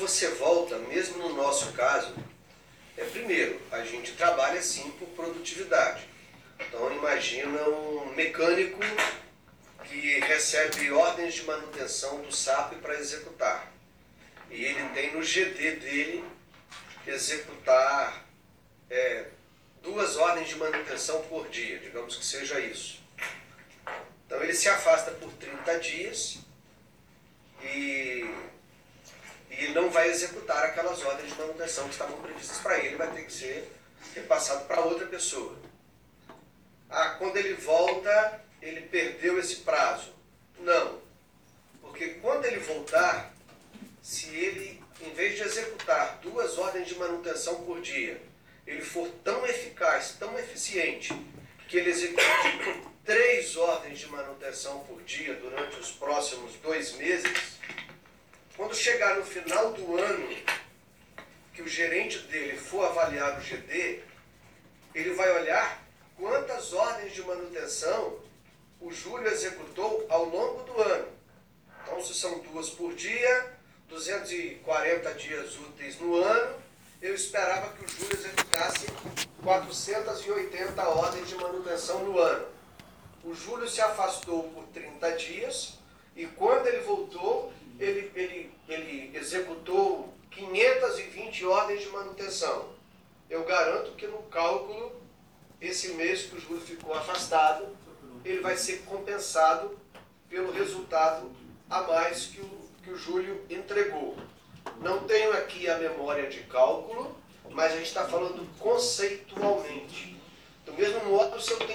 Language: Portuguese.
você volta, mesmo no nosso caso, primeiro, a gente trabalha sim por produtividade. Então imagina um mecânico que recebe ordens de manutenção do SAP para executar. E ele tem no GD dele executar 2 ordens de manutenção por dia, digamos que seja isso. Então ele se afasta por 30 dias e não vai executar aquelas ordens de manutenção que estavam previstas para ele, vai ter que ser repassado para outra pessoa. Quando ele volta, ele perdeu esse prazo. Não, porque quando ele voltar, se ele, em vez de executar 2 ordens de manutenção por dia, ele for tão eficaz, tão eficiente, que ele execute 3 ordens de manutenção por dia durante os próximos 2 meses, quando chegar no final do ano, que o gerente dele for avaliar o GD, ele vai olhar quantas ordens de manutenção o Júlio executou ao longo do ano. Então, se são 2 por dia, 240 dias úteis no ano, eu esperava que o Júlio executasse 480 ordens de manutenção no ano. O Júlio se afastou por 30 dias e quando ele voltou, ele executou 520 ordens de manutenção. Eu garanto que no cálculo, esse mês que o Júlio ficou afastado, ele vai ser compensado pelo resultado a mais que o Júlio entregou. Não tenho aqui a memória de cálculo, mas a gente está falando conceitualmente. Do mesmo modo, se eu tenho